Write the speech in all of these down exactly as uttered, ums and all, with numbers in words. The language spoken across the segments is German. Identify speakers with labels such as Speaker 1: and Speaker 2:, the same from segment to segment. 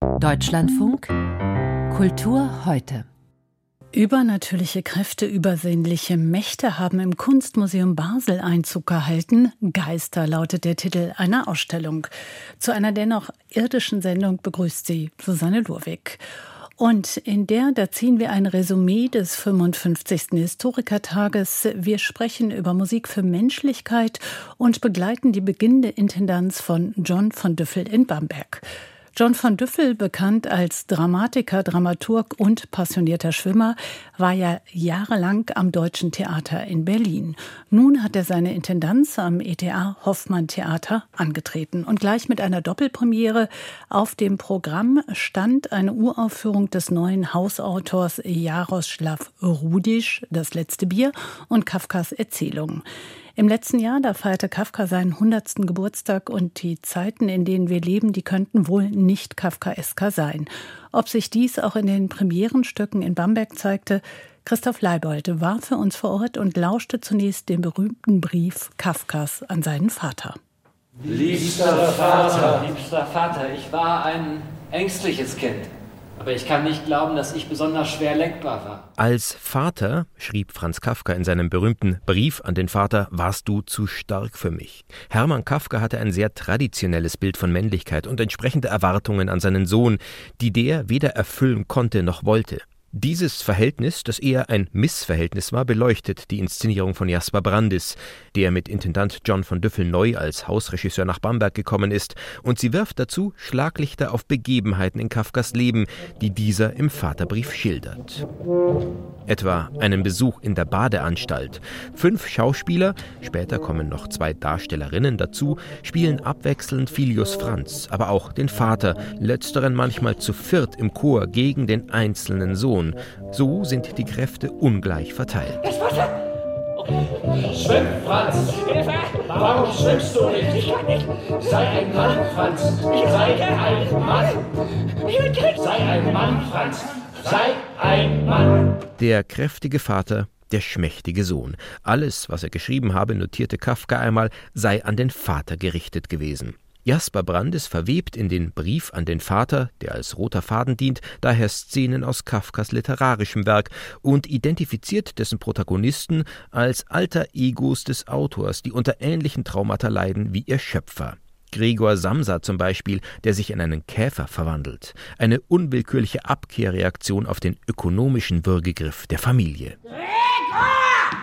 Speaker 1: Deutschlandfunk Kultur heute.
Speaker 2: Übernatürliche Kräfte, übersinnliche Mächte haben im Kunstmuseum Basel Einzug gehalten. Geister lautet der Titel einer Ausstellung. Zu einer dennoch irdischen Sendung begrüßt sie Susanne Lurwig. Und in der, da ziehen wir ein Resümee des fünfundfünfzigsten Historikertages. Wir sprechen über Musik für Menschlichkeit und begleiten die beginnende Intendanz von John von Düffel in Bamberg. John von Düffel, bekannt als Dramatiker, Dramaturg und passionierter Schwimmer, war ja jahrelang am Deutschen Theater in Berlin. Nun hat er seine Intendanz am E T A Hoffmann Theater angetreten. Und gleich mit einer Doppelpremiere auf dem Programm stand eine Uraufführung des neuen Hausautors Jaroslav Rudisch, Das letzte Bier, und Kafkas Erzählungen. Im letzten Jahr, da feierte Kafka seinen hundertsten Geburtstag und die Zeiten, in denen wir leben, die könnten wohl nicht kafkaesker sein. Ob sich dies auch in den Premierenstücken in Bamberg zeigte, Christoph Leibold war für uns vor Ort und lauschte zunächst den berühmten Brief Kafkas an seinen Vater.
Speaker 3: Liebster Vater, liebster Vater, ich war ein ängstliches Kind. Aber ich kann nicht glauben, dass ich besonders schwer lenkbar war.
Speaker 4: Als Vater, schrieb Franz Kafka in seinem berühmten Brief an den Vater, warst du zu stark für mich. Hermann Kafka hatte ein sehr traditionelles Bild von Männlichkeit und entsprechende Erwartungen an seinen Sohn, die der weder erfüllen konnte noch wollte. Dieses Verhältnis, das eher ein Missverhältnis war, beleuchtet die Inszenierung von Jasper Brandis, der mit Intendant John von Düffel neu als Hausregisseur nach Bamberg gekommen ist, und sie wirft dazu Schlaglichter auf Begebenheiten in Kafkas Leben, die dieser im Vaterbrief schildert. Etwa einen Besuch in der Badeanstalt. Fünf Schauspieler, später kommen noch zwei Darstellerinnen dazu, spielen abwechselnd Filius Franz, aber auch den Vater, letzteren manchmal zu viert im Chor gegen den einzelnen Sohn. So sind die Kräfte ungleich verteilt.
Speaker 5: Das Wasser! Schwimm, Franz! Hilfe! Warum schwimmst du nicht? Ich kann nicht! Sei ein Mann, Franz! Sei ein Mann! Sei ein Mann, Franz! Sei ein Mann!
Speaker 4: Der kräftige Vater, der schmächtige Sohn. Alles, was er geschrieben habe, notierte Kafka einmal, sei an den Vater gerichtet gewesen. Jasper Brandis verwebt in den Brief an den Vater, der als roter Faden dient, daher Szenen aus Kafkas literarischem Werk und identifiziert dessen Protagonisten als alter Egos des Autors, die unter ähnlichen Traumata leiden wie ihr Schöpfer. Gregor Samsa zum Beispiel, der sich in einen Käfer verwandelt. Eine unwillkürliche Abkehrreaktion auf den ökonomischen Würgegriff der Familie.
Speaker 5: Gregor!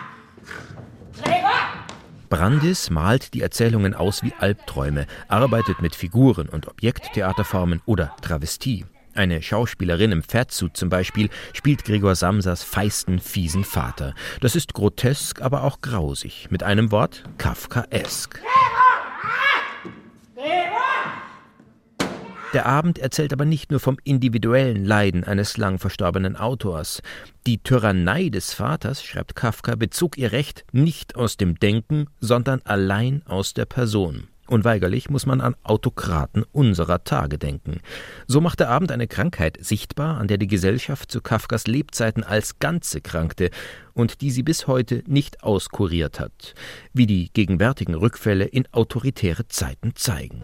Speaker 5: Gregor!
Speaker 4: Brandis malt die Erzählungen aus wie Albträume, arbeitet mit Figuren und Objekttheaterformen oder Travestie. Eine Schauspielerin im Fatsuit zum Beispiel spielt Gregor Samsas feisten, fiesen Vater. Das ist grotesk, aber auch grausig. Mit einem Wort, Kafkaesk. Der Abend erzählt aber nicht nur vom individuellen Leiden eines lang verstorbenen Autors. Die Tyrannei des Vaters, schreibt Kafka, bezog ihr Recht nicht aus dem Denken, sondern allein aus der Person. Unweigerlich muss man an Autokraten unserer Tage denken. So macht der Abend eine Krankheit sichtbar, an der die Gesellschaft zu Kafkas Lebzeiten als Ganze krankte und die sie bis heute nicht auskuriert hat, wie die gegenwärtigen Rückfälle in autoritäre Zeiten zeigen.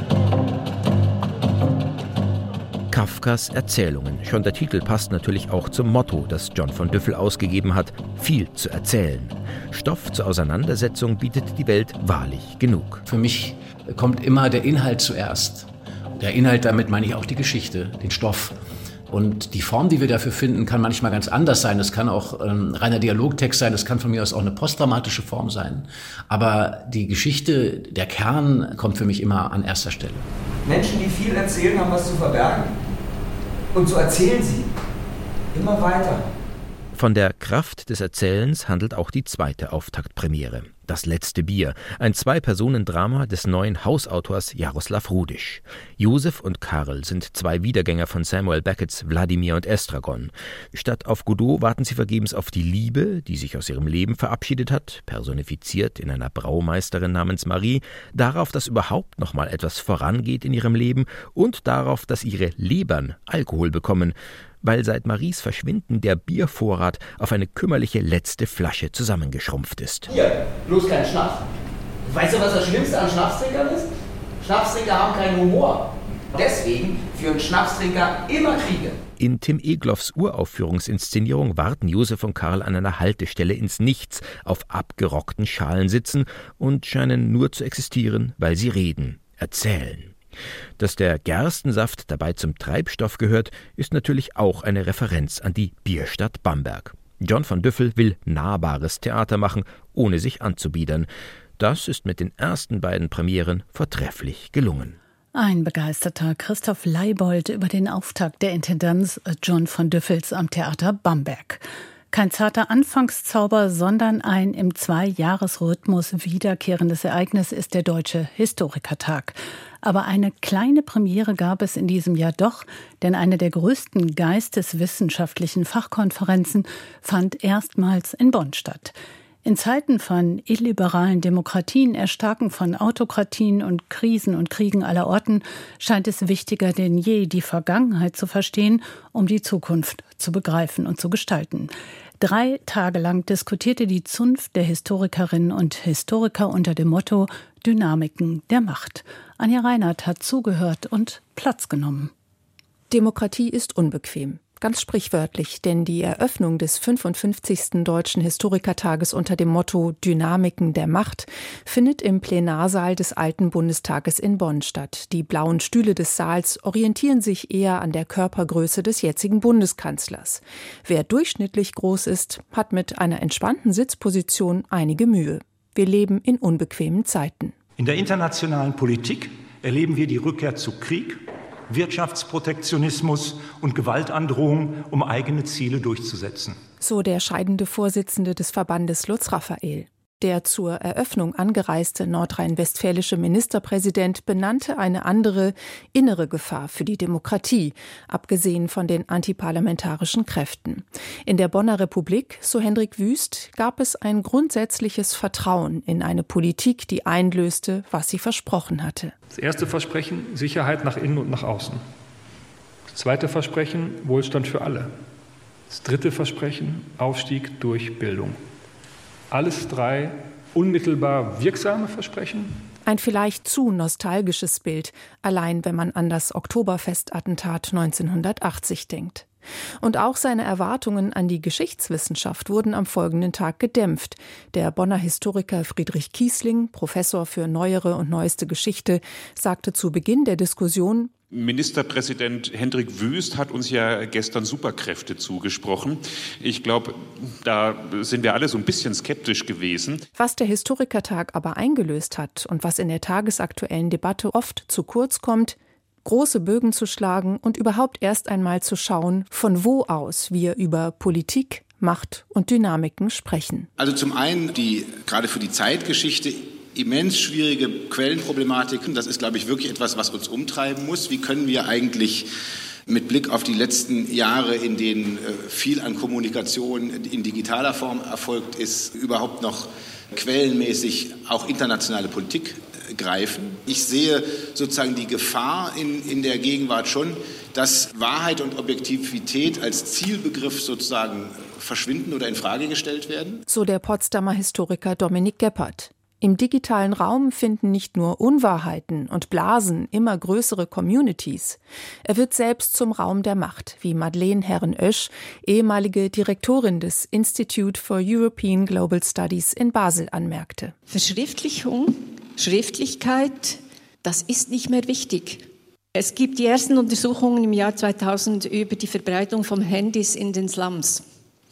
Speaker 4: Kafkas Erzählungen. Schon der Titel passt natürlich auch zum Motto, das John von Düffel ausgegeben hat: viel zu erzählen. Stoff zur Auseinandersetzung bietet die Welt wahrlich genug.
Speaker 6: Für mich kommt immer der Inhalt zuerst. Der Inhalt, damit meine ich auch die Geschichte, den Stoff. Und die Form, die wir dafür finden, kann manchmal ganz anders sein. Es kann auch ein reiner Dialogtext sein, es kann von mir aus auch eine postdramatische Form sein. Aber die Geschichte, der Kern, kommt für mich immer an erster Stelle.
Speaker 7: Menschen, die viel erzählen, haben was zu verbergen. Und so erzählen sie immer weiter.
Speaker 4: Von der Kraft des Erzählens handelt auch die zweite Auftaktpremiere. Das letzte Bier, ein Zwei-Personen-Drama des neuen Hausautors Jaroslav Rudisch. Josef und Karl sind zwei Wiedergänger von Samuel Becketts Wladimir und Estragon. Statt auf Godot warten sie vergebens auf die Liebe, die sich aus ihrem Leben verabschiedet hat, personifiziert in einer Braumeisterin namens Marie, darauf, dass überhaupt noch mal etwas vorangeht in ihrem Leben und darauf, dass ihre Lebern Alkohol bekommen, weil seit Maries Verschwinden der Biervorrat auf eine kümmerliche letzte Flasche zusammengeschrumpft ist.
Speaker 7: Hier, bloß kein Schnaps. Weißt du, was das Schlimmste an Schnapstrinkern ist? Schnapstrinker haben keinen Humor. Deswegen führen Schnapstrinker immer Kriege.
Speaker 4: In Tim Egloffs Uraufführungsinszenierung warten Josef und Karl an einer Haltestelle ins Nichts auf abgerockten Schalen sitzen und scheinen nur zu existieren, weil sie reden, erzählen. Dass der Gerstensaft dabei zum Treibstoff gehört, ist natürlich auch eine Referenz an die Bierstadt Bamberg. John von Düffel will nahbares Theater machen, ohne sich anzubiedern. Das ist mit den ersten beiden Premieren vortrefflich gelungen.
Speaker 2: Ein begeisterter Christoph Leibold über den Auftakt der Intendanz John von Düffels am Theater Bamberg. Kein zarter Anfangszauber, sondern ein im Zwei-Jahres-Rhythmus wiederkehrendes Ereignis ist der Deutsche Historikertag. Aber eine kleine Premiere gab es in diesem Jahr doch, denn eine der größten geisteswissenschaftlichen Fachkonferenzen fand erstmals in Bonn statt. In Zeiten von illiberalen Demokratien, Erstarken von Autokratien und Krisen und Kriegen aller Orten scheint es wichtiger denn je, die Vergangenheit zu verstehen, um die Zukunft zu begreifen und zu gestalten. Drei Tage lang diskutierte die Zunft der Historikerinnen und Historiker unter dem Motto Dynamiken der Macht. Anja Reinhardt hat zugehört und Platz genommen.
Speaker 8: Demokratie ist unbequem. Ganz sprichwörtlich, denn die Eröffnung des fünfundfünfzigsten Deutschen Historikertages unter dem Motto Dynamiken der Macht findet im Plenarsaal des Alten Bundestages in Bonn statt. Die blauen Stühle des Saals orientieren sich eher an der Körpergröße des jetzigen Bundeskanzlers. Wer durchschnittlich groß ist, hat mit einer entspannten Sitzposition einige Mühe. Wir leben in unbequemen Zeiten.
Speaker 9: In der internationalen Politik erleben wir die Rückkehr zu Krieg, Wirtschaftsprotektionismus und Gewaltandrohung, um eigene Ziele durchzusetzen.
Speaker 8: So der scheidende Vorsitzende des Verbandes Lutz Raphael. Der zur Eröffnung angereiste nordrhein-westfälische Ministerpräsident benannte eine andere, innere Gefahr für die Demokratie, abgesehen von den antiparlamentarischen Kräften. In der Bonner Republik, so Hendrik Wüst, gab es ein grundsätzliches Vertrauen in eine Politik, die einlöste, was sie versprochen hatte.
Speaker 10: Das erste Versprechen, Sicherheit nach innen und nach außen. Das zweite Versprechen, Wohlstand für alle. Das dritte Versprechen, Aufstieg durch Bildung. Alles drei unmittelbar wirksame Versprechen.
Speaker 8: Ein vielleicht zu nostalgisches Bild, allein wenn man an das Oktoberfestattentat neunzehnhundertachtzig denkt. Und auch seine Erwartungen an die Geschichtswissenschaft wurden am folgenden Tag gedämpft. Der Bonner Historiker Friedrich Kiesling, Professor für neuere und neueste Geschichte, sagte zu Beginn der Diskussion:
Speaker 11: Ministerpräsident Hendrik Wüst hat uns ja gestern Superkräfte zugesprochen. Ich glaube, da sind wir alle so ein bisschen skeptisch gewesen.
Speaker 8: Was der Historikertag aber eingelöst hat und was in der tagesaktuellen Debatte oft zu kurz kommt: große Bögen zu schlagen und überhaupt erst einmal zu schauen, von wo aus wir über Politik, Macht und Dynamiken sprechen.
Speaker 12: Also zum einen die, gerade für die Zeitgeschichte, immens schwierige Quellenproblematiken. Das ist, glaube ich, wirklich etwas, was uns umtreiben muss. Wie können wir eigentlich mit Blick auf die letzten Jahre, in denen viel an Kommunikation in digitaler Form erfolgt ist, überhaupt noch quellenmäßig auch internationale Politik greifen? Ich sehe sozusagen die Gefahr in, in der Gegenwart schon, dass Wahrheit und Objektivität als Zielbegriff sozusagen verschwinden oder in Frage gestellt werden.
Speaker 8: So der Potsdamer Historiker Dominik Geppert. Im digitalen Raum finden nicht nur Unwahrheiten und Blasen immer größere Communities. Er wird selbst zum Raum der Macht, wie Madeleine Herren-Oesch, ehemalige Direktorin des Institute for European Global Studies in Basel, anmerkte.
Speaker 13: Verschriftlichung, Schriftlichkeit, das ist nicht mehr wichtig. Es gibt die ersten Untersuchungen im Jahr zweitausend über die Verbreitung von Handys in den Slums.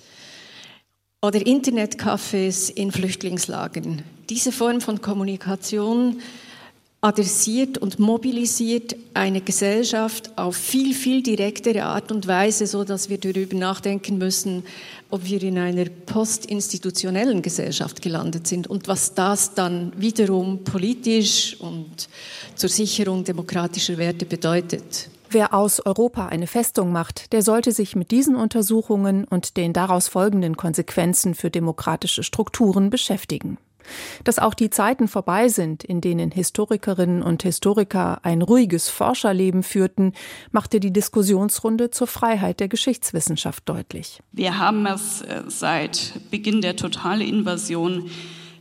Speaker 13: Oder Internetcafés in Flüchtlingslagern. Diese Form von Kommunikation adressiert und mobilisiert eine Gesellschaft auf viel, viel direktere Art und Weise, so dass wir darüber nachdenken müssen, ob wir in einer postinstitutionellen Gesellschaft gelandet sind und was das dann wiederum politisch und zur Sicherung demokratischer Werte bedeutet.
Speaker 8: Wer aus Europa eine Festung macht, der sollte sich mit diesen Untersuchungen und den daraus folgenden Konsequenzen für demokratische Strukturen beschäftigen. Dass auch die Zeiten vorbei sind, in denen Historikerinnen und Historiker ein ruhiges Forscherleben führten, machte die Diskussionsrunde zur Freiheit der Geschichtswissenschaft deutlich.
Speaker 14: Wir haben es seit Beginn der Totalinvasion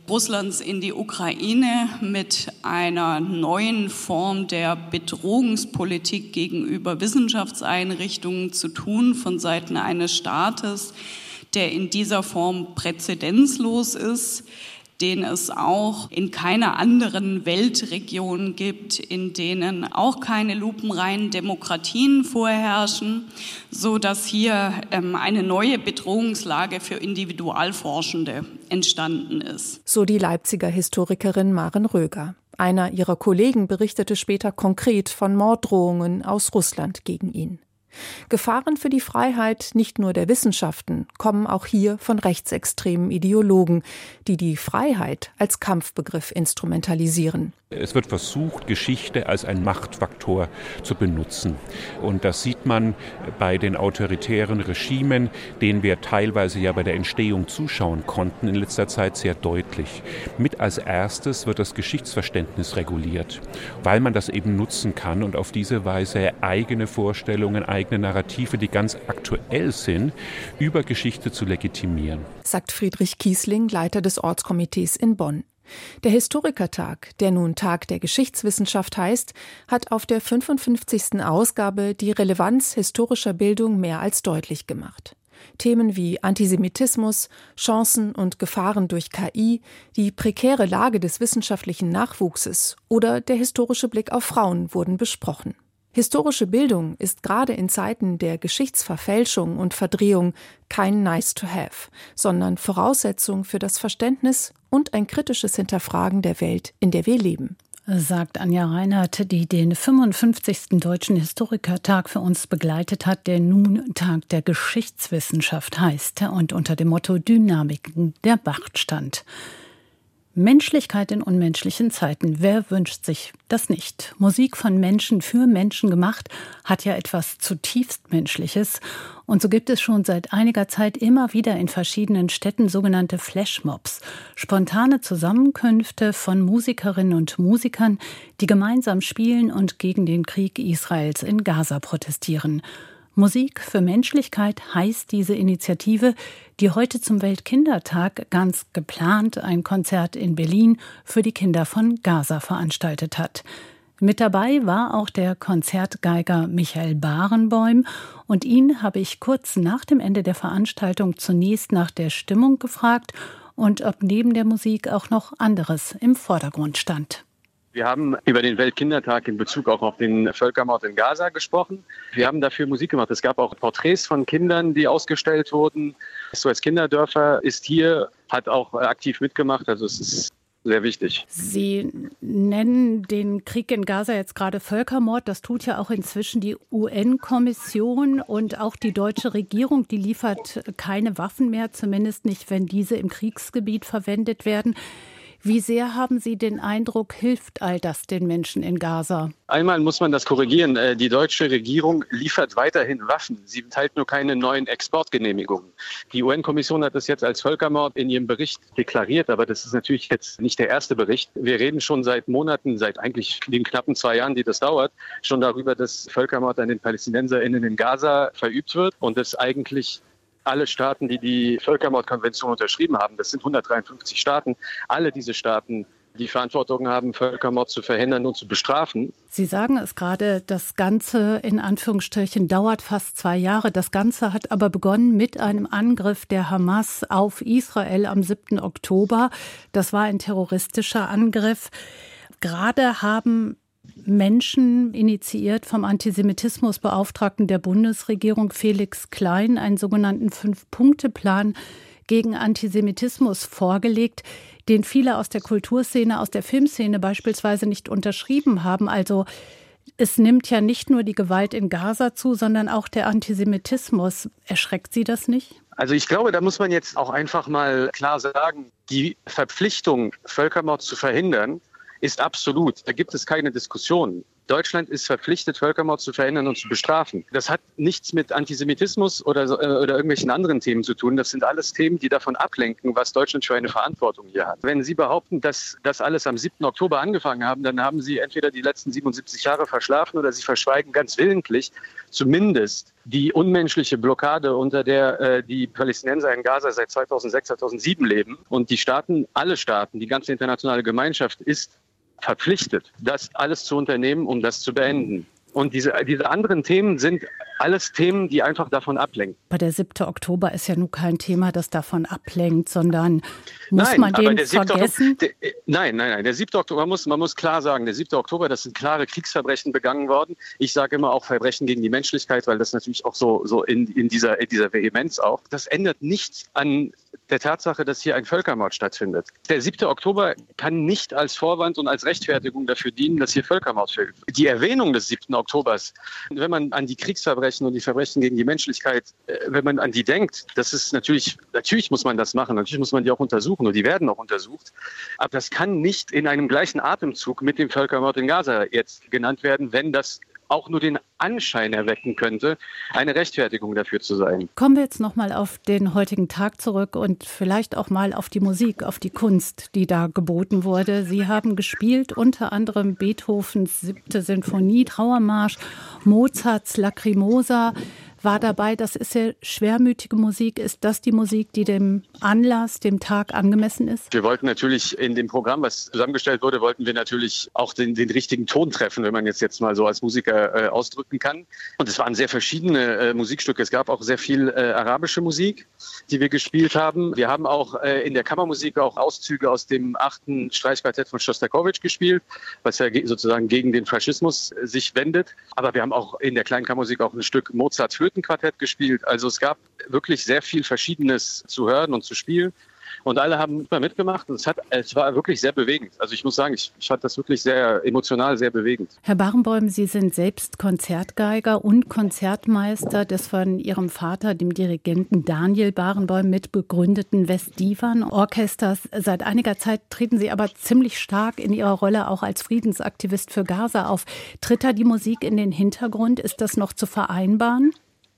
Speaker 14: Russlands in die Ukraine mit einer neuen Form der Bedrohungspolitik gegenüber Wissenschaftseinrichtungen zu tun von Seiten eines Staates, der in dieser Form präzedenzlos ist, den es auch in keiner anderen Weltregion gibt, in denen auch keine lupenreinen Demokratien vorherrschen, so dass hier ähm, eine neue Bedrohungslage für Individualforschende entstanden ist.
Speaker 8: So die Leipziger Historikerin Maren Röger. Einer ihrer Kollegen berichtete später konkret von Morddrohungen aus Russland gegen ihn. Gefahren für die Freiheit nicht nur der Wissenschaften kommen auch hier von rechtsextremen Ideologen, die die Freiheit als Kampfbegriff instrumentalisieren.
Speaker 11: Es wird versucht, Geschichte als ein Machtfaktor zu benutzen. Und das sieht man bei den autoritären Regimen, denen wir teilweise ja bei der Entstehung zuschauen konnten in letzter Zeit sehr deutlich. Mit als erstes wird das Geschichtsverständnis reguliert, weil man das eben nutzen kann und auf diese Weise eigene Vorstellungen, eigene Narrative, die ganz aktuell sind, über Geschichte zu legitimieren.
Speaker 8: Sagt Friedrich Kiesling, Leiter des Ortskomitees in Bonn. Der Historikertag, der nun Tag der Geschichtswissenschaft heißt, hat auf der fünfundfünfzigsten Ausgabe die Relevanz historischer Bildung mehr als deutlich gemacht. Themen wie Antisemitismus, Chancen und Gefahren durch K I, die prekäre Lage des wissenschaftlichen Nachwuchses oder der historische Blick auf Frauen wurden besprochen. Historische Bildung ist gerade in Zeiten der Geschichtsverfälschung und Verdrehung kein Nice-to-have, sondern Voraussetzung für das Verständnis und ein kritisches Hinterfragen der Welt, in der wir leben.
Speaker 2: Sagt Anja Reinhardt, die den fünfundfünfzigsten Deutschen Historikertag für uns begleitet hat, der nun Tag der Geschichtswissenschaft heißt und unter dem Motto Dynamiken der Macht stand. Menschlichkeit in unmenschlichen Zeiten. Wer wünscht sich das nicht? Musik von Menschen für Menschen gemacht hat ja etwas zutiefst Menschliches. Und so gibt es schon seit einiger Zeit immer wieder in verschiedenen Städten sogenannte Flashmobs. Spontane Zusammenkünfte von Musikerinnen und Musikern, die gemeinsam spielen und gegen den Krieg Israels in Gaza protestieren. Musik für Menschlichkeit heißt diese Initiative, die heute zum Weltkindertag ganz geplant ein Konzert in Berlin für die Kinder von Gaza veranstaltet hat. Mit dabei war auch der Konzertgeiger Michael Barenboim und ihn habe ich kurz nach dem Ende der Veranstaltung zunächst nach der Stimmung gefragt und ob neben der Musik auch noch anderes im Vordergrund stand.
Speaker 15: Wir haben über den Weltkindertag in Bezug auch auf den Völkermord in Gaza gesprochen. Wir haben dafür Musik gemacht. Es gab auch Porträts von Kindern, die ausgestellt wurden. S O S Kinderdörfer ist hier, hat auch aktiv mitgemacht. Also es ist sehr wichtig.
Speaker 2: Sie nennen den Krieg in Gaza jetzt gerade Völkermord. Das tut ja auch inzwischen die U N-Kommission und auch die deutsche Regierung. Die liefert keine Waffen mehr, zumindest nicht, wenn diese im Kriegsgebiet verwendet werden. Wie sehr haben Sie den Eindruck, hilft all das den Menschen in Gaza?
Speaker 15: Einmal muss man das korrigieren. Die deutsche Regierung liefert weiterhin Waffen. Sie teilt nur keine neuen Exportgenehmigungen. Die U N-Kommission hat das jetzt als Völkermord in ihrem Bericht deklariert, aber das ist natürlich jetzt nicht der erste Bericht. Wir reden schon seit Monaten, seit eigentlich den knappen zwei Jahren, die das dauert, schon darüber, dass Völkermord an den PalästinenserInnen in Gaza verübt wird und dass eigentlich alle Staaten, die die Völkermordkonvention unterschrieben haben, das sind hundertdreiundfünfzig Staaten, alle diese Staaten die Verantwortung haben, Völkermord zu verhindern und zu bestrafen.
Speaker 2: Sie sagen es gerade, das Ganze in Anführungsstrichen dauert fast zwei Jahre. Das Ganze hat aber begonnen mit einem Angriff der Hamas auf Israel am siebten Oktober. Das war ein terroristischer Angriff. Gerade haben Menschen, initiiert vom Antisemitismusbeauftragten der Bundesregierung Felix Klein, einen sogenannten Fünf-Punkte-Plan gegen Antisemitismus vorgelegt, den viele aus der Kulturszene, aus der Filmszene beispielsweise nicht unterschrieben haben. Also es nimmt ja nicht nur die Gewalt in Gaza zu, sondern auch der Antisemitismus. Erschreckt Sie das nicht?
Speaker 15: Also ich glaube, da muss man jetzt auch einfach mal klar sagen, die Verpflichtung, Völkermord zu verhindern, ist absolut. Da gibt es keine Diskussion. Deutschland ist verpflichtet, Völkermord zu verhindern und zu bestrafen. Das hat nichts mit Antisemitismus oder, oder irgendwelchen anderen Themen zu tun. Das sind alles Themen, die davon ablenken, was Deutschland für eine Verantwortung hier hat. Wenn Sie behaupten, dass das alles am siebten Oktober angefangen haben, dann haben Sie entweder die letzten siebenundsiebzig Jahre verschlafen oder Sie verschweigen ganz willentlich zumindest die unmenschliche Blockade, unter der äh, die Palästinenser in Gaza seit zweitausendsechs, zweitausendsieben leben. Und die Staaten, alle Staaten, die ganze internationale Gemeinschaft ist verpflichtet, das alles zu unternehmen, um das zu beenden. Und diese, diese anderen Themen sind alles Themen, die einfach davon ablenken.
Speaker 2: Aber der siebte Oktober ist ja nun kein Thema, das davon ablenkt, sondern muss
Speaker 15: nein,
Speaker 2: man den vergessen?
Speaker 15: Oktober, der, nein, nein, nein. Der siebte Oktober, man muss, man muss klar sagen, der siebte Oktober, das sind klare Kriegsverbrechen begangen worden. Ich sage immer auch Verbrechen gegen die Menschlichkeit, weil das natürlich auch so, so in, in, dieser, in dieser Vehemenz auch. Das ändert nichts an der Tatsache, dass hier ein Völkermord stattfindet. Der siebte Oktober kann nicht als Vorwand und als Rechtfertigung dafür dienen, dass hier Völkermord fällt. Die Erwähnung des siebten Oktobers, wenn man an die Kriegsverbrechen und die Verbrechen gegen die Menschlichkeit, wenn man an die denkt, das ist natürlich, natürlich muss man das machen, natürlich muss man die auch untersuchen und die werden auch untersucht. Aber das kann nicht in einem gleichen Atemzug mit dem Völkermord in Gaza jetzt genannt werden, wenn das auch nur den Anschein erwecken könnte, eine Rechtfertigung dafür zu sein.
Speaker 2: Kommen wir jetzt noch mal auf den heutigen Tag zurück und vielleicht auch mal auf die Musik, auf die Kunst, die da geboten wurde. Sie haben gespielt unter anderem Beethovens siebte Sinfonie, Trauermarsch, Mozarts Lacrimosa war dabei. Das ist ja schwermütige Musik. Ist das die Musik, die dem Anlass, dem Tag angemessen ist?
Speaker 15: Wir wollten natürlich in dem Programm, was zusammengestellt wurde, wollten wir natürlich auch den, den richtigen Ton treffen, wenn man jetzt, jetzt mal so als Musiker äh, ausdrücken kann. Und es waren sehr verschiedene äh, Musikstücke. Es gab auch sehr viel äh, arabische Musik, die wir gespielt haben. Wir haben auch äh, in der Kammermusik auch Auszüge aus dem achten Streichquartett von Schostakowitsch gespielt, was ja ge- sozusagen gegen den Faschismus äh, sich wendet. Aber wir haben auch in der kleinen Kammermusik auch ein Stück Mozarts Flötenquartett gespielt. Also es gab wirklich sehr viel Verschiedenes zu hören und zu spielen. Und alle haben immer mitgemacht und es, hat, es war wirklich sehr bewegend. Also ich muss sagen, ich, ich fand das wirklich sehr emotional, sehr bewegend.
Speaker 2: Herr Barenboim, Sie sind selbst Konzertgeiger und Konzertmeister des von Ihrem Vater, dem Dirigenten Daniel Barenboim, mitbegründeten Westdivan-Orchesters. Seit einiger Zeit treten Sie aber ziemlich stark in Ihrer Rolle auch als Friedensaktivist für Gaza auf. Tritt da die Musik in den Hintergrund? Ist das noch zu vereinbaren?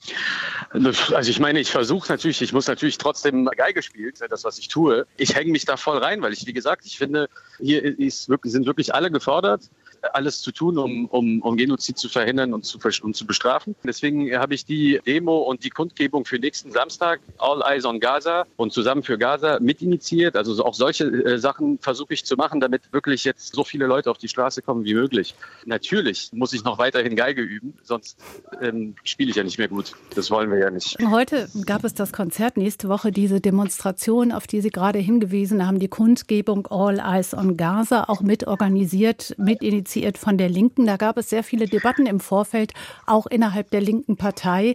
Speaker 15: Also ich meine, ich versuche natürlich, ich muss natürlich trotzdem Geige spielen, das, was ich tue. Ich hänge mich da voll rein, weil ich, wie gesagt, ich finde, hier ist wirklich, sind wirklich alle gefordert, alles zu tun, um, um, um Genozid zu verhindern und zu, und zu bestrafen. Deswegen habe ich die Demo und die Kundgebung für nächsten Samstag, All Eyes on Gaza und Zusammen für Gaza, mitinitiiert. Also auch solche äh, Sachen versuche ich zu machen, damit wirklich jetzt so viele Leute auf die Straße kommen wie möglich. Natürlich muss ich noch weiterhin Geige üben, sonst ähm, spiele ich ja nicht mehr gut. Das wollen wir ja nicht.
Speaker 2: Heute gab es das Konzert, nächste Woche diese Demonstration, auf die Sie gerade hingewiesen haben, die Kundgebung All Eyes on Gaza, auch mitorganisiert, mitinitiiert von der Linken. Da gab es sehr viele Debatten im Vorfeld, auch innerhalb der linken Partei,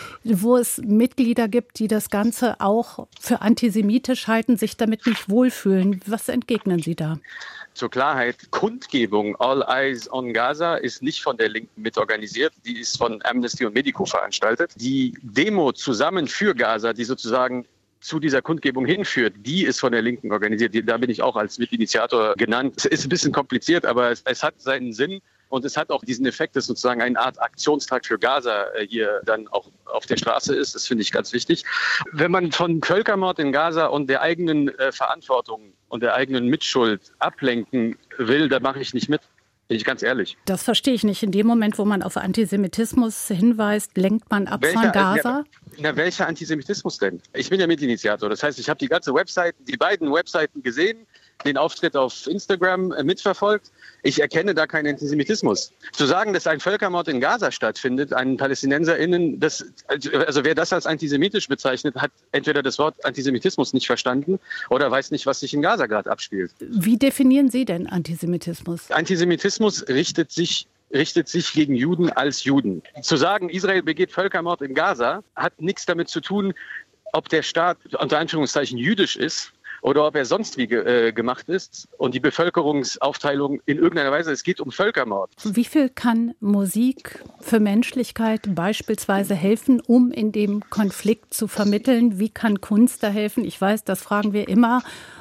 Speaker 2: wo es Mitglieder gibt, die das Ganze auch für antisemitisch halten, sich damit nicht wohlfühlen. Was entgegnen Sie da?
Speaker 15: Zur Klarheit, Kundgebung All Eyes on Gaza ist nicht von der Linken mitorganisiert, die ist von Amnesty und Medico veranstaltet. Die Demo Zusammen für Gaza, die sozusagen zu dieser Kundgebung hinführt, die ist von der Linken organisiert. Da bin ich auch als Mitinitiator genannt. Es ist ein bisschen kompliziert, aber es, es hat seinen Sinn. Und es hat auch diesen Effekt, dass sozusagen eine Art Aktionstag für Gaza hier dann auch auf der Straße ist. Das finde ich ganz wichtig. Wenn man von Völkermord in Gaza und der eigenen äh, Verantwortung und der eigenen Mitschuld ablenken will, da mache ich nicht mit. Bin ich ganz ehrlich.
Speaker 2: Das verstehe ich nicht. In dem Moment, wo man auf Antisemitismus hinweist, lenkt man ab welcher, von Gaza?
Speaker 15: Na, na, welcher Antisemitismus denn? Ich bin ja Mitinitiator. Das heißt, ich habe die ganze Website, die beiden Webseiten gesehen, den Auftritt auf Instagram äh, mitverfolgt. Ich erkenne da keinen Antisemitismus. Zu sagen, dass ein Völkermord in Gaza stattfindet, an PalästinenserInnen, das, also wer das als antisemitisch bezeichnet, hat entweder das Wort Antisemitismus nicht verstanden oder weiß nicht, was sich in Gaza gerade abspielt.
Speaker 2: Wie definieren Sie denn Antisemitismus?
Speaker 15: Antisemitismus richtet sich richtet sich gegen Juden als Juden. Zu sagen, Israel begeht Völkermord in Gaza, hat nichts damit zu tun, ob der Staat unter Anführungszeichen jüdisch ist oder ob er sonst wie ge- äh, gemacht ist und die Bevölkerungsaufteilung in irgendeiner Weise, es geht um Völkermord.
Speaker 2: Wie viel kann Musik für Menschlichkeit beispielsweise helfen, um in dem Konflikt zu vermitteln? Wie kann Kunst da helfen? Ich weiß, das fragen wir immer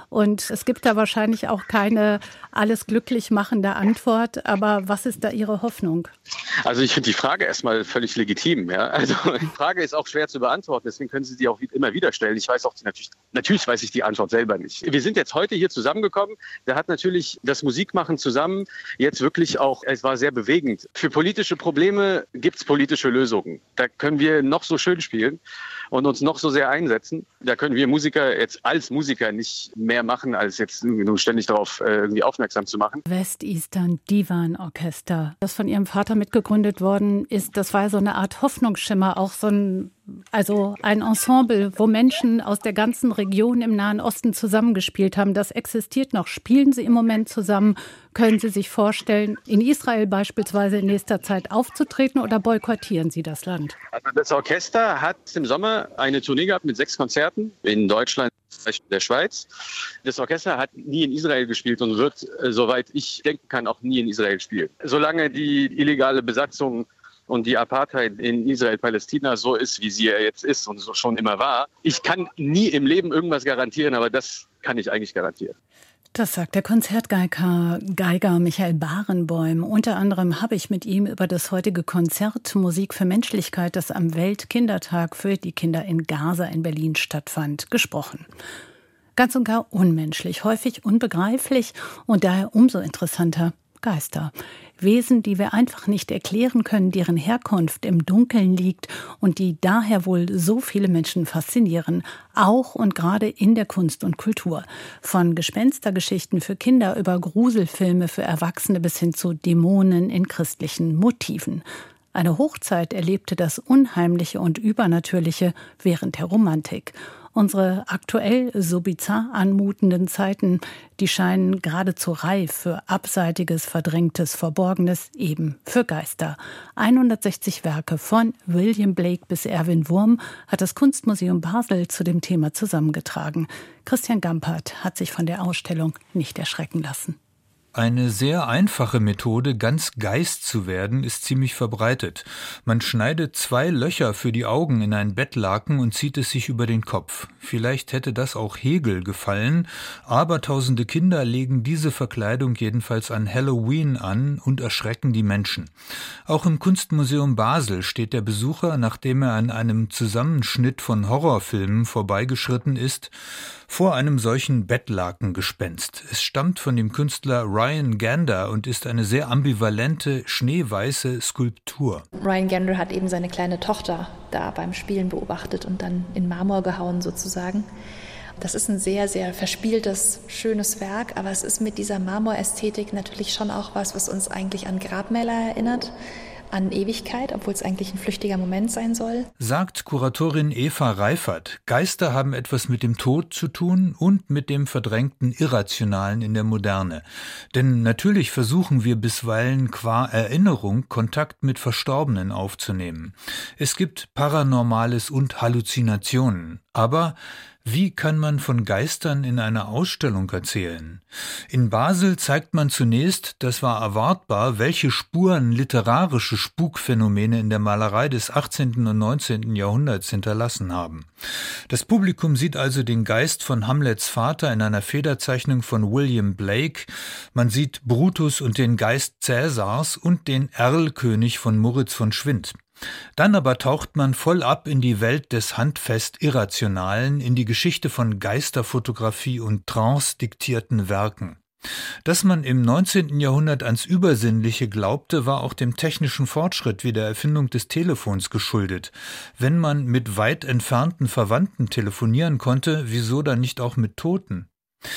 Speaker 2: Und es gibt da wahrscheinlich auch keine alles glücklich machende Antwort. Aber was ist da Ihre Hoffnung?
Speaker 15: Also ich finde die Frage erstmal völlig legitim. Ja? Also die Frage ist auch schwer zu beantworten, deswegen können Sie die auch immer wieder stellen. Ich weiß auch natürlich, natürlich weiß ich die Antwort selber nicht. Wir sind jetzt heute hier zusammengekommen. Da hat natürlich das Musikmachen zusammen jetzt wirklich auch, es war sehr bewegend. Für politische Probleme gibt es politische Lösungen. Da können wir noch so schön spielen und uns noch so sehr einsetzen. Da können wir Musiker jetzt als Musiker nicht mehr machen, als jetzt nur ständig darauf äh, irgendwie aufmerksam zu machen.
Speaker 2: West-Eastern Divan Orchester, das von Ihrem Vater mitgegründet worden ist, das war ja so eine Art Hoffnungsschimmer, auch so ein, also ein Ensemble, wo Menschen aus der ganzen Region im Nahen Osten zusammengespielt haben. Das existiert noch. Spielen Sie im Moment zusammen? Können Sie sich vorstellen, in Israel beispielsweise in nächster Zeit aufzutreten oder boykottieren Sie das Land?
Speaker 15: Also das Orchester hat im Sommer eine Tournee gehabt mit sechs Konzerten in Deutschland, der Schweiz. Das Orchester hat nie in Israel gespielt und wird, soweit ich denken kann, auch nie in Israel spielen. Solange die illegale Besatzung und die Apartheid in Israel-Palästina so ist, wie sie ja jetzt ist und so schon immer war. Ich kann nie im Leben irgendwas garantieren, aber das kann ich eigentlich garantieren.
Speaker 2: Das sagt der Konzertgeiger Geiger Michael Barenboim. Unter anderem habe ich mit ihm über das heutige Konzert Musik für Menschlichkeit, das am Weltkindertag für die Kinder in Gaza in Berlin stattfand, gesprochen. Ganz und gar unmenschlich, häufig unbegreiflich und daher umso interessanter Geister. Wesen, die wir einfach nicht erklären können, deren Herkunft im Dunkeln liegt und die daher wohl so viele Menschen faszinieren, auch und gerade in der Kunst und Kultur. Von Gespenstergeschichten für Kinder über Gruselfilme für Erwachsene bis hin zu Dämonen in christlichen Motiven. Eine Hochzeit erlebte das Unheimliche und Übernatürliche während der Romantik. Unsere aktuell so bizarr anmutenden Zeiten, die scheinen geradezu reif für Abseitiges, Verdrängtes, Verborgenes, eben für Geister. hundertsechzig Werke von William Blake bis Erwin Wurm hat das Kunstmuseum Basel zu dem Thema zusammengetragen. Christian Gampert hat sich von der Ausstellung nicht erschrecken lassen.
Speaker 16: Eine sehr einfache Methode, ganz Geist zu werden, ist ziemlich verbreitet. Man schneidet zwei Löcher für die Augen in ein Bettlaken und zieht es sich über den Kopf. Vielleicht hätte das auch Hegel gefallen, aber tausende Kinder legen diese Verkleidung jedenfalls an Halloween an und erschrecken die Menschen. Auch im Kunstmuseum Basel steht der Besucher, nachdem er an einem Zusammenschnitt von Horrorfilmen vorbeigeschritten ist, vor einem solchen Bettlakengespenst. Es stammt von dem Künstler Ryan Gander und ist eine sehr ambivalente, schneeweiße Skulptur.
Speaker 17: Ryan Gander hat eben seine kleine Tochter da beim Spielen beobachtet und dann in Marmor gehauen sozusagen. Das ist ein sehr, sehr verspieltes, schönes Werk, aber es ist mit dieser Marmorästhetik natürlich schon auch was, was uns eigentlich an Grabmäler erinnert. An Ewigkeit, obwohl es eigentlich ein flüchtiger Moment sein soll.
Speaker 16: Sagt Kuratorin Eva Reifert, Geister haben etwas mit dem Tod zu tun und mit dem verdrängten Irrationalen in der Moderne. Denn natürlich versuchen wir bisweilen qua Erinnerung Kontakt mit Verstorbenen aufzunehmen. Es gibt Paranormales und Halluzinationen. Aber wie kann man von Geistern in einer Ausstellung erzählen? In Basel zeigt man zunächst, das war erwartbar, welche Spuren literarische Spukphänomene in der Malerei des achtzehnten und neunzehnten Jahrhunderts hinterlassen haben. Das Publikum sieht also den Geist von Hamlets Vater in einer Federzeichnung von William Blake. Man sieht Brutus und den Geist Cäsars und den Erlkönig von Moritz von Schwind. Dann aber taucht man voll ab in die Welt des handfest Irrationalen, in die Geschichte von Geisterfotografie und trance-diktierten Werken. Dass man im neunzehnten Jahrhundert ans Übersinnliche glaubte, war auch dem technischen Fortschritt wie der Erfindung des Telefons geschuldet. Wenn man mit weit entfernten Verwandten telefonieren konnte, wieso dann nicht auch mit Toten?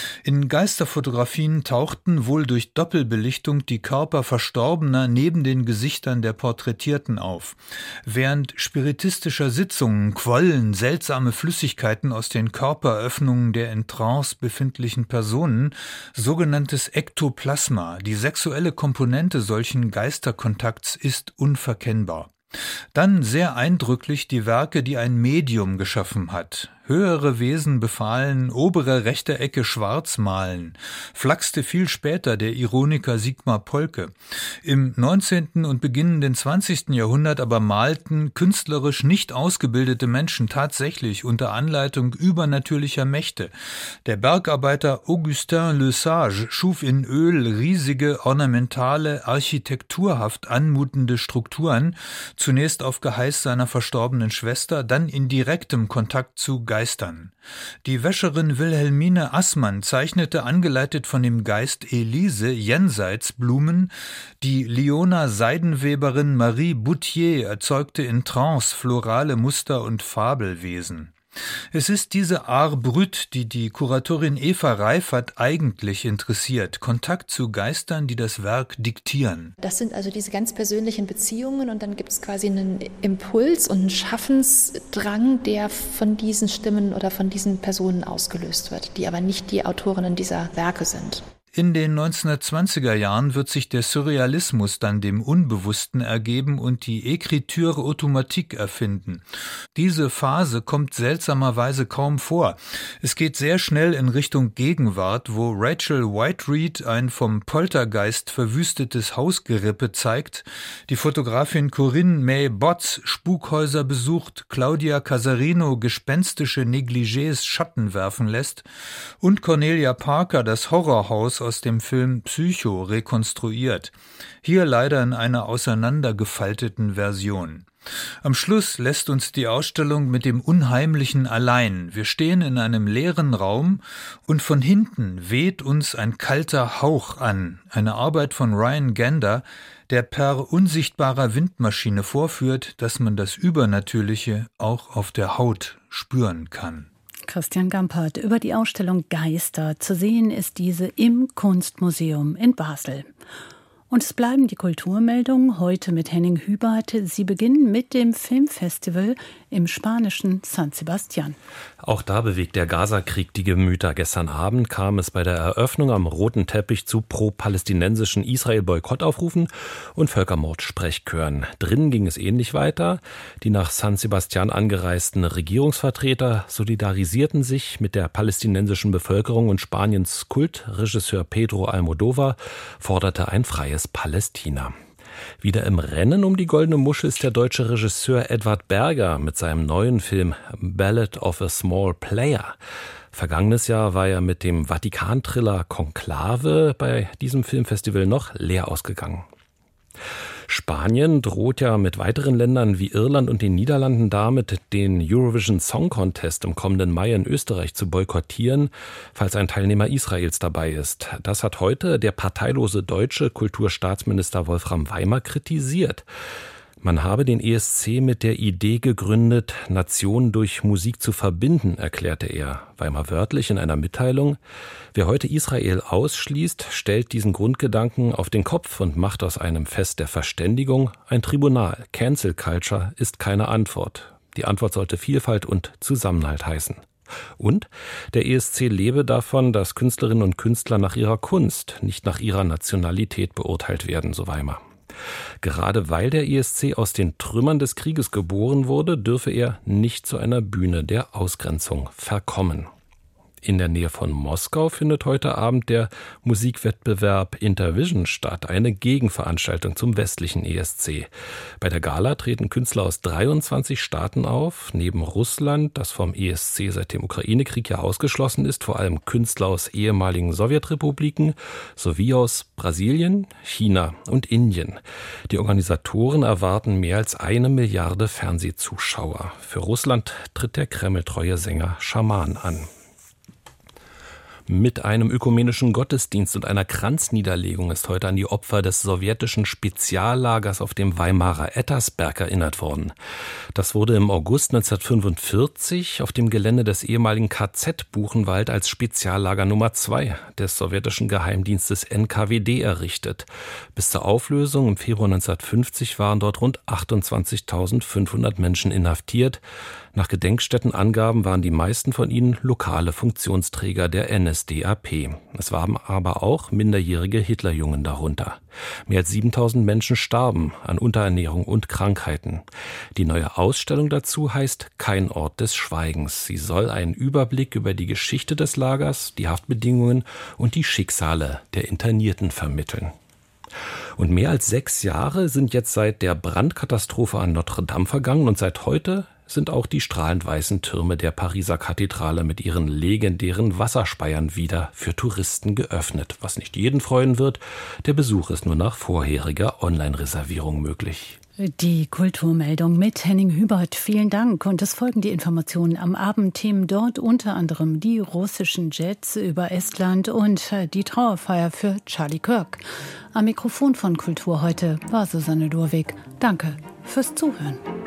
Speaker 16: In Geisterfotografien tauchten wohl durch Doppelbelichtung die Körper Verstorbener neben den Gesichtern der Porträtierten auf. Während spiritistischer Sitzungen quollen seltsame Flüssigkeiten aus den Körperöffnungen der in Trance befindlichen Personen, sogenanntes Ektoplasma. Die sexuelle Komponente solchen Geisterkontakts ist unverkennbar. Dann sehr eindrücklich die Werke, die ein Medium geschaffen hat. Höhere Wesen befahlen, obere rechte Ecke schwarz malen, flachste viel später der Ironiker Sigmar Polke. Im neunzehnten und beginnenden zwanzigsten Jahrhundert aber malten künstlerisch nicht ausgebildete Menschen tatsächlich unter Anleitung übernatürlicher Mächte. Der Bergarbeiter Augustin Le Sage schuf in Öl riesige, ornamentale, architekturhaft anmutende Strukturen, zunächst auf Geheiß seiner verstorbenen Schwester, dann in direktem Kontakt zu Geistern. Die Wäscherin Wilhelmine Assmann zeichnete, angeleitet von dem Geist Elise, Jenseitsblumen. Die Lyoner Seidenweberin Marie Bouthier erzeugte in Trance florale Muster und Fabelwesen. Es ist diese Art brut, die die Kuratorin Eva Reifert eigentlich interessiert. Kontakt zu Geistern, die das Werk diktieren.
Speaker 17: Das sind also diese ganz persönlichen Beziehungen und dann gibt es quasi einen Impuls und einen Schaffensdrang, der von diesen Stimmen oder von diesen Personen ausgelöst wird, die aber nicht die Autorinnen dieser Werke sind.
Speaker 16: In den neunzehnhundertzwanziger Jahren wird sich der Surrealismus dann dem Unbewussten ergeben und die Écriture automatique erfinden. Diese Phase kommt seltsamerweise kaum vor. Es geht sehr schnell in Richtung Gegenwart, wo Rachel Whiteread ein vom Poltergeist verwüstetes Hausgerippe zeigt, die Fotografin Corinne May Botz Spukhäuser besucht, Claudia Casarino gespenstische Negligés Schatten werfen lässt und Cornelia Parker das Horrorhaus aus dem Film Psycho rekonstruiert. Hier leider in einer auseinandergefalteten Version. Am Schluss lässt uns die Ausstellung mit dem Unheimlichen allein. Wir stehen in einem leeren Raum und von hinten weht uns ein kalter Hauch an. Eine Arbeit von Ryan Gander, der per unsichtbarer Windmaschine vorführt, dass man das Übernatürliche auch auf der Haut spüren kann.
Speaker 2: Christian Gampert über die Ausstellung Geister. Zu sehen ist diese im Kunstmuseum in Basel. Und es bleiben die Kulturmeldungen heute mit Henning Hubert. Sie beginnen mit dem Filmfestival im spanischen San Sebastián.
Speaker 18: Auch da bewegt der Gaza-Krieg die Gemüter. Gestern Abend kam es bei der Eröffnung am roten Teppich zu pro-palästinensischen Israel-Boykottaufrufen und Völkermord-Sprechchören. Drinnen ging es ähnlich weiter. Die nach San Sebastián angereisten Regierungsvertreter solidarisierten sich mit der palästinensischen Bevölkerung und Spaniens Kultregisseur Pedro Almodóvar forderte ein freies Palästina. Wieder im Rennen um die Goldene Muschel ist der deutsche Regisseur Edward Berger mit seinem neuen Film Ballad of a Small Player. Vergangenes Jahr war er mit dem Vatikan-Thriller Konklave bei diesem Filmfestival noch leer ausgegangen. Spanien droht ja mit weiteren Ländern wie Irland und den Niederlanden damit, den Eurovision Song Contest im kommenden Mai in Österreich zu boykottieren, falls ein Teilnehmer Israels dabei ist. Das hat heute der parteilose deutsche Kulturstaatsminister Wolfram Weimer kritisiert. Man habe den E S C mit der Idee gegründet, Nationen durch Musik zu verbinden, erklärte er. Weimer wörtlich in einer Mitteilung: Wer heute Israel ausschließt, stellt diesen Grundgedanken auf den Kopf und macht aus einem Fest der Verständigung ein Tribunal. Cancel Culture ist keine Antwort. Die Antwort sollte Vielfalt und Zusammenhalt heißen. Und der E S C lebe davon, dass Künstlerinnen und Künstler nach ihrer Kunst, nicht nach ihrer Nationalität beurteilt werden, so Weimer. Gerade weil der E S C aus den Trümmern des Krieges geboren wurde, dürfe er nicht zu einer Bühne der Ausgrenzung verkommen. In der Nähe von Moskau findet heute Abend der Musikwettbewerb Intervision statt, eine Gegenveranstaltung zum westlichen E S C. Bei der Gala treten Künstler aus dreiundzwanzig Staaten auf, neben Russland, das vom E S C seit dem Ukraine-Krieg ja ausgeschlossen ist, vor allem Künstler aus ehemaligen Sowjetrepubliken sowie aus Brasilien, China und Indien. Die Organisatoren erwarten mehr als eine Milliarde Fernsehzuschauer. Für Russland tritt der kremltreue Sänger Schaman an. Mit einem ökumenischen Gottesdienst und einer Kranzniederlegung ist heute an die Opfer des sowjetischen Speziallagers auf dem Weimarer Ettersberg erinnert worden. Das wurde im August neunzehnhundertfünfundvierzig auf dem Gelände des ehemaligen K Z Buchenwald als Speziallager Nummer zwei des sowjetischen Geheimdienstes N K W D errichtet. Bis zur Auflösung im Februar neunzehnhundertfünfzig waren dort rund achtundzwanzigtausendfünfhundert Menschen inhaftiert. Nach Gedenkstättenangaben waren die meisten von ihnen lokale Funktionsträger der N S D A P. Es waren aber auch minderjährige Hitlerjungen darunter. Mehr als siebentausend Menschen starben an Unterernährung und Krankheiten. Die neue Ausstellung dazu heißt Kein Ort des Schweigens. Sie soll einen Überblick über die Geschichte des Lagers, die Haftbedingungen und die Schicksale der Internierten vermitteln. Und mehr als sechs Jahre sind jetzt seit der Brandkatastrophe an Notre Dame vergangen und seit heute sind auch die strahlend weißen Türme der Pariser Kathedrale mit ihren legendären Wasserspeiern wieder für Touristen geöffnet. Was nicht jeden freuen wird, der Besuch ist nur nach vorheriger Online-Reservierung möglich.
Speaker 2: Die Kulturmeldung mit Henning Hubert. Vielen Dank. Und es folgen die Informationen am Abend. Themen dort unter anderem die russischen Jets über Estland und die Trauerfeier für Charlie Kirk. Am Mikrofon von Kultur heute war Susanne Durwig. Danke fürs Zuhören.